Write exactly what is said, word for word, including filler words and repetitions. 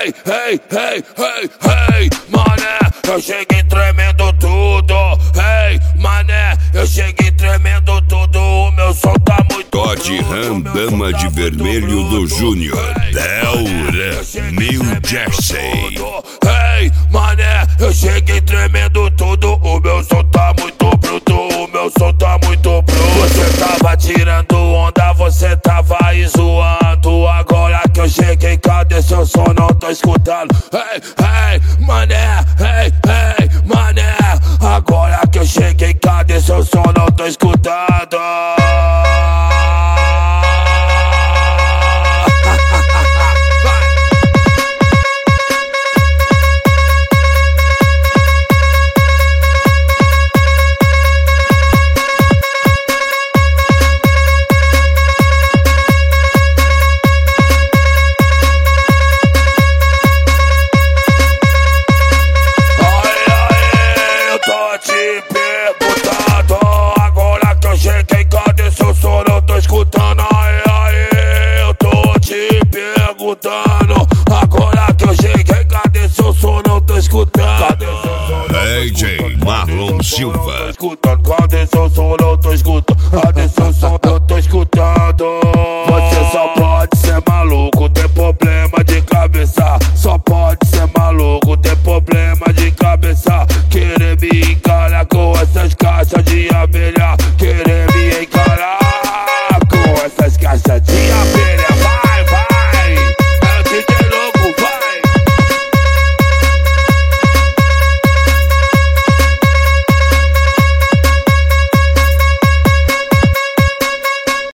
Hey, hey, hey, hey, hey, mané, eu cheguei tremendo tudo. Hey, mané, eu cheguei tremendo tudo. O meu som tá muito Todd Ram, Dama de Vermelho do Júnior, Delra, New Jersey. Hey, mané, eu cheguei tremendo tudo. O meu som tá muito bruto, o meu som tá muito bruto. Você tava tirando onda, você tava aí zoando. Agora que eu cheguei, cadê seu som? Não tô escutando. Hey, hey, mané, hey, hey, mané. Agora que eu cheguei, cadê seu som? Não tô escutando. Agora que eu cheguei, cadê seu som? Não tô escutando. Cadê seu som? D J Marlon Silva. Escutando, cadê seu som? Não tô escutando.